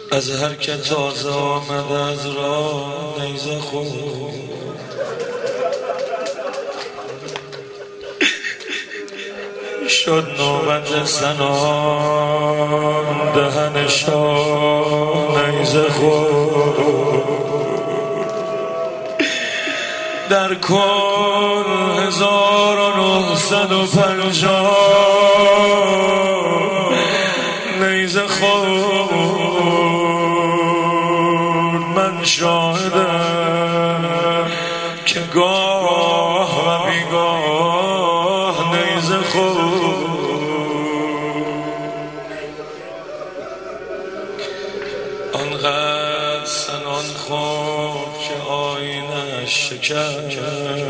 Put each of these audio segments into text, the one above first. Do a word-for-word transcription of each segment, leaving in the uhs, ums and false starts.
از هر که تازه آمد از راه نیزه خود شد نوبت زنان دهنشان نیزه خود در کل هزار و نهصد و پنجاه نیزه خود من شاهدم که گاه و بیگاه نیزه خود آنقدر سنان خود که آینش شکست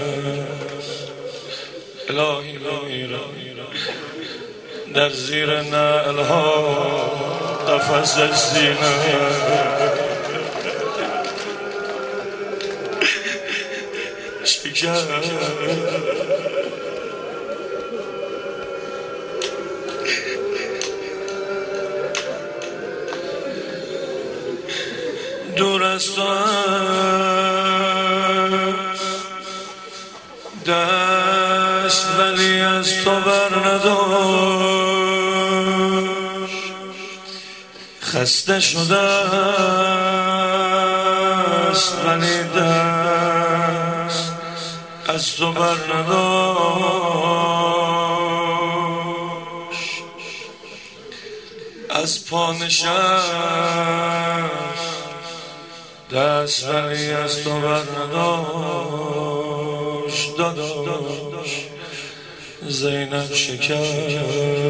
الهی بمیرم در زیر نعلها قفس سینه شکست دور از تو دست ولی از تو بر نداشت خسته شده است ولی دست از تو بر نداشت از پا نشست دست ولی از تو بر نداشت داداش زینب شکست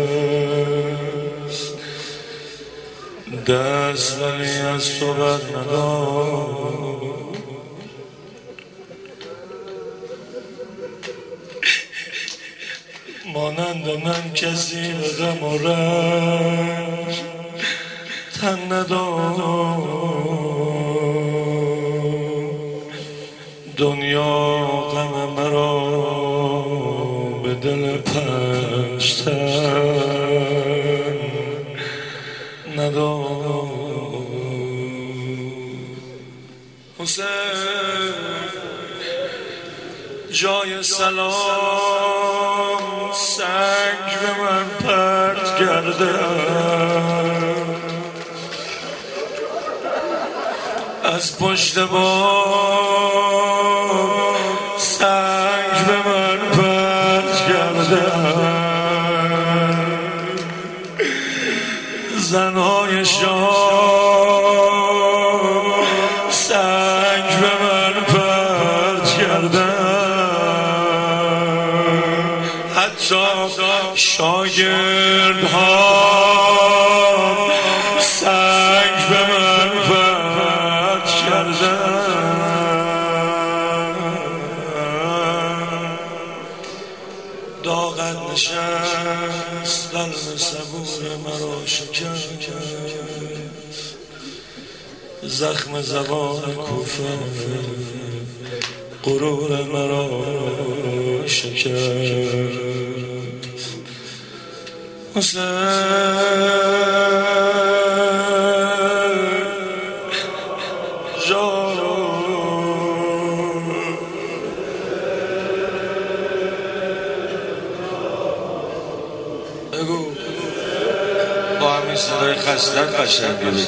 دست ولی از تو بر نداشت مانند من کسی به غم و رنج تن نداشت دنیا غم مرا به دل پشتن نداشت حسین جای سلام سنگ به من پرت کرده از پشت بام سنگ به من پرت کرده زنهای شام سنگ به من پرت کرده حتی شاگردها سنگ به من پرت کرده داغت نشست قلب صبور مرا شکست زخم زبان کوفه غرور مرا شکست حسین بگو با همین صدای خستت قشنگ بگو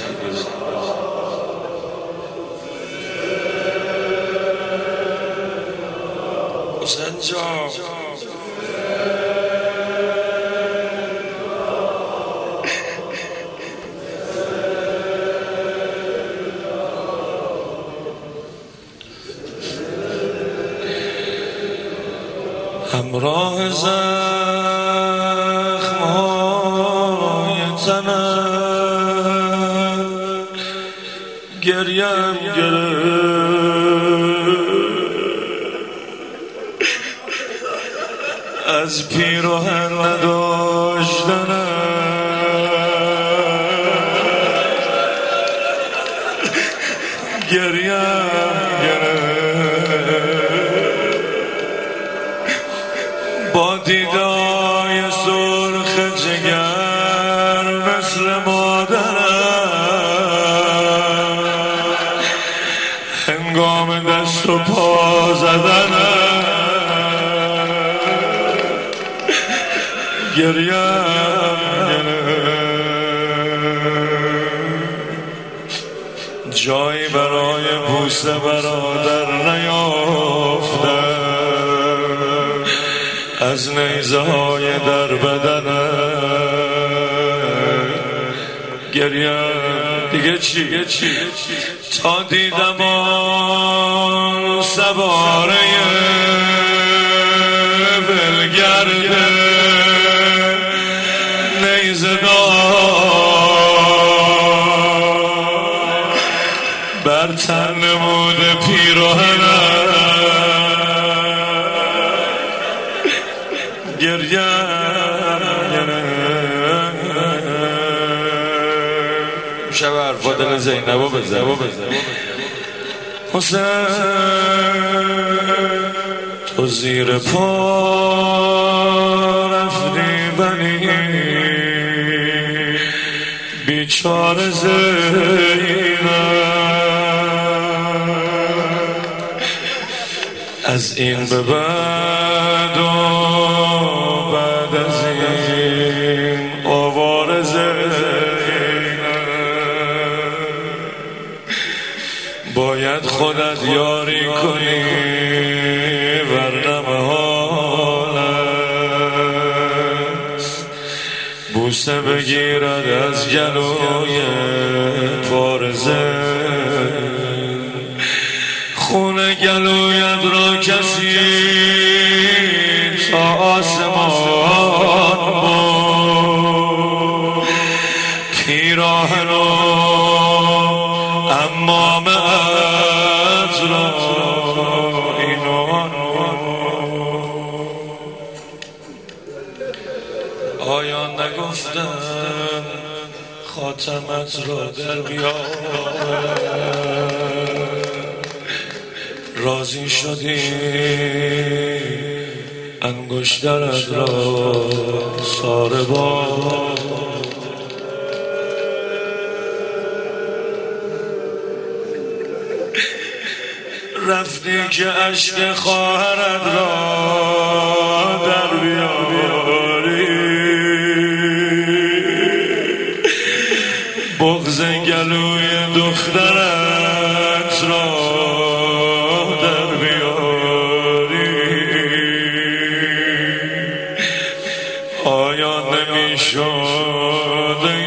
حسین جان همراه زخم‌های تنم گریم گرفت از پیراهن نداشتنم گریم با دیدای سرخ جگر مثل مادرم تو پا زدنه گریه جایی برای بوسه برادر نیافته از نیزه های در بدنه گریه دیگه چی چی تا دیدم آن سواره ولگرده نیزه دار بر تن نموده پیراهنه گریه شب حرفا دل زینبو بزن حسین تو زیر پا رفتی بنی بیچاره زینب از این به بعد و بعد از این آوار زینب باید خودت یاری کنی ورنه محال است بوسه بگیرد از گلوی پارزه خون گلویت را کسی تا آسمان بود پیراهن و امامت را اینان آیا نگفتن خاتمت را در بیار راضی شدی انگشترت را ساره با رفتی که عشق خواهرت را در بیاری بغض گلوی دخترت را آیا نمیشد ای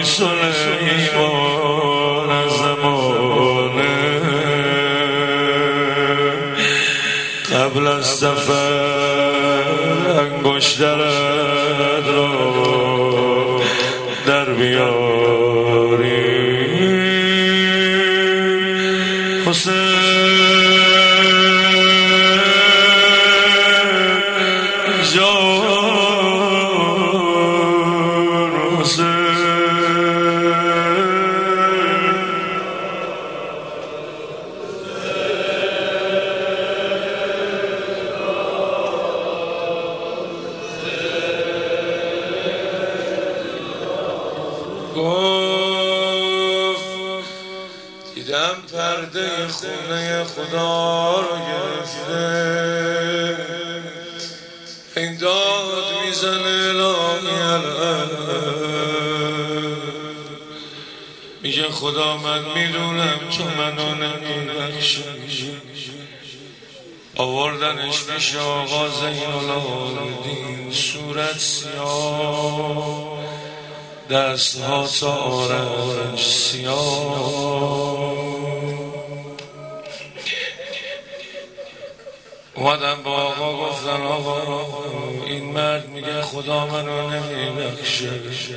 سلیمان از زمانه قبل از سفر انگشترت را در بیاری حسین جان گفت دیدم پرده خونه خدا رو گرفته این داد میزنه الهی الان میگه خدا من میدونم تو منو نمیبخشی آوردنش پیش آقا زین‌العابدین صورت سیاه دستها تا آرنج سیاه اومدن با آقا گفتن آقا این مرد میگه خدا منو نمیبخشه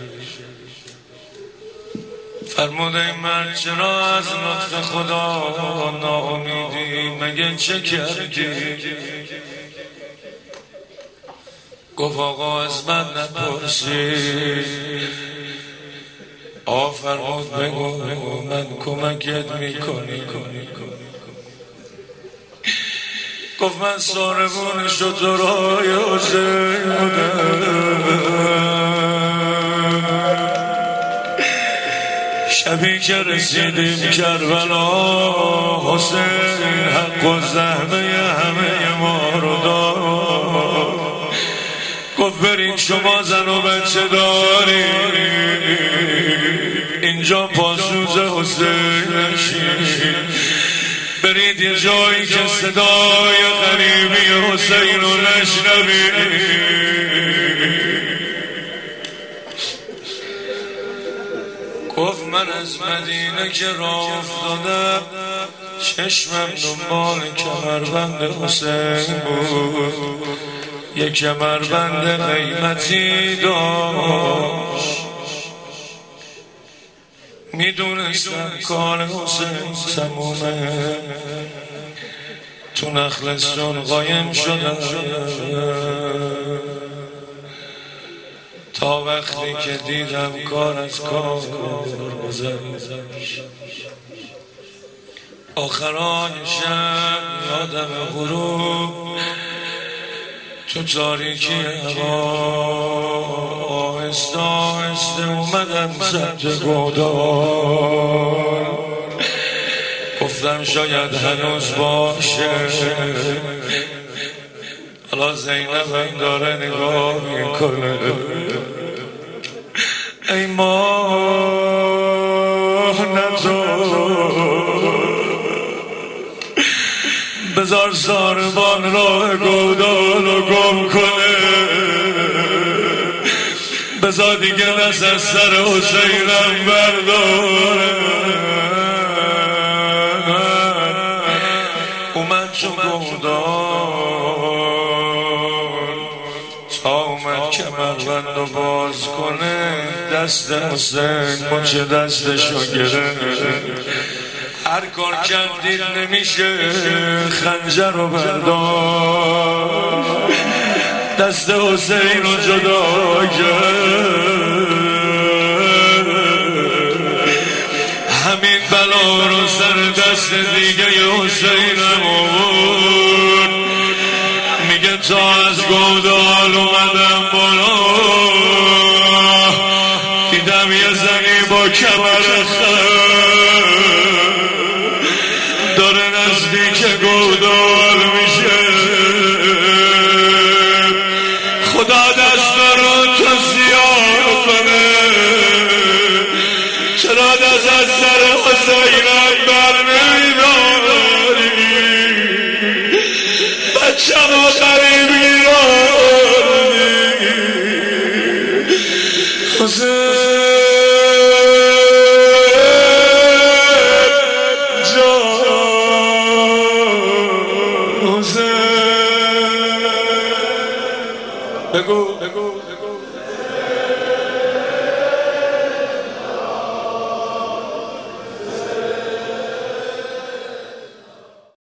فرموده این مرد چرا از لطف خدا ناامیدی مگه چه کردی گفت آقا از من نپرسی آفرمود بگو بگو من کمکت میکنی گفت من ساربون شترهای حسین بودم شبی که رسیدیم کربلا حسین حق و زحمه همه ما رو داد، گفت برید شما زن و بچه داری اینجا پاسوز حسین نشید، برید یه جایی که صدای غریبی حسین رو نشنوید. گفت من از مدینه که راه افتادم چشمم دنبال کمربند حسین بود، یک کمربند قیمتی داشت، میدونستم کار حسین تمومه، تو نخلستان قایم شدم تا وقتی که دیدم کار از کار گذشت. آخرای شب یادم غروب تو تاریکی هوا آهسته آهسته اومدم سمت گودال، گفتم شاید هنوز باشه. حالا زینبم داره نگاه میکنه، ای ماه نزار بذار ساربان راه گودال رو گم کنه، بذار دیگه دست از سر حسینم برداره. اومد تو گودال تا اومد کمربند رو باز کنه، دست حسین مچه دستشو گرفت، هر کار کرد دید نمیشه خنجر رو برداشت، دست حسین رو جدا کرد، همین بلا رو سر دست دیگه حسینم آورد. میگه تا از گودال اومدم بالا دیدم یه زنی با کمر خر داره نزدیک گودال میشه، خدا دست رو تو سیاه کنه، چرا دست از سر حسینم بر نمیداری، بچم و غریب گیرانی حسین بگو بگو بگو